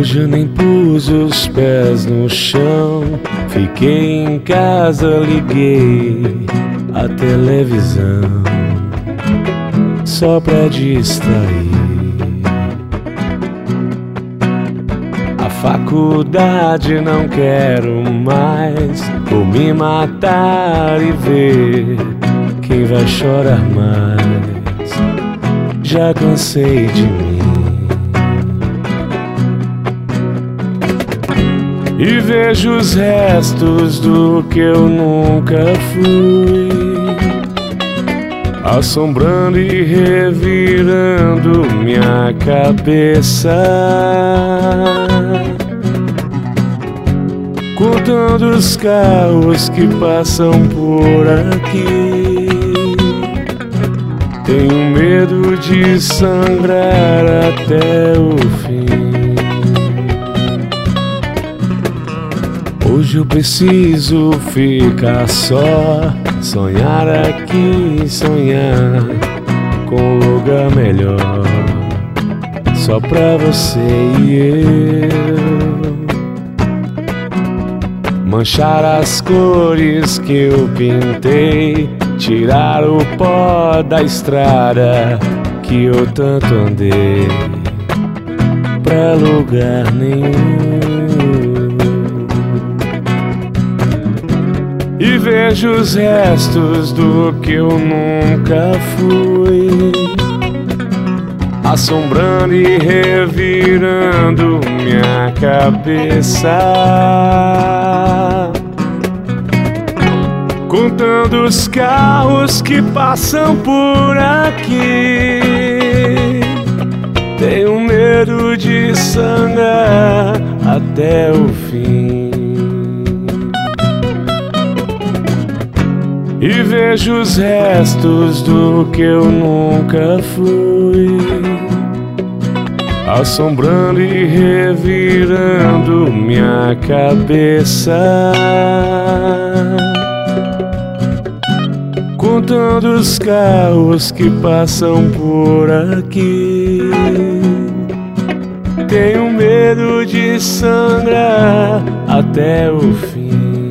Hoje eu nem pus os pés no chão, fiquei em casa, liguei a televisão só pra distrair. A faculdade não quero mais, vou me matar e ver quem vai chorar mais. Já cansei de mim e vejo os restos do que eu nunca fui, assombrando e revirando minha cabeça, contando os carros que passam por aqui. Tenho medo de sangrar até o fim. Hoje eu preciso ficar só, sonhar aqui, sonhar com um lugar melhor, só pra você e eu. Manchar as cores que eu pintei, tirar o pó da estrada que eu tanto andei, pra lugar nenhum. E vejo os restos do que eu nunca fui, assombrando e revirando minha cabeça, contando os carros que passam por aqui. Tenho medo de sangrar até o fim. E vejo os restos do que eu nunca fui, assombrando e revirando minha cabeça, contando os carros que passam por aqui. Tenho medo de sangrar até o fim.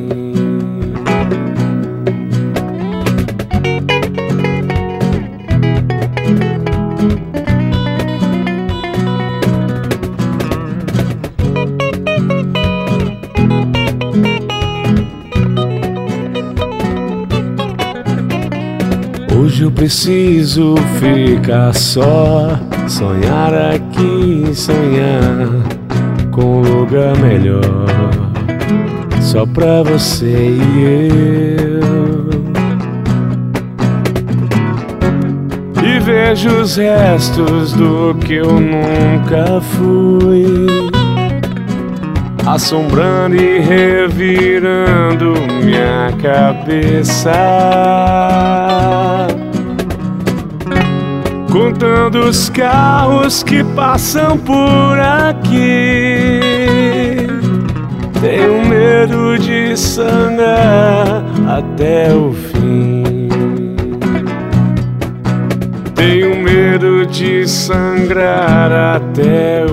Hoje eu preciso ficar só, sonhar aqui, sonhar com um lugar melhor, só pra você e eu. E vejo os restos do que eu nunca fui, assombrando e revirando minha cabeça, contando os carros que passam por aqui. Tenho medo de sangrar até o fim. Tenho medo de sangrar até o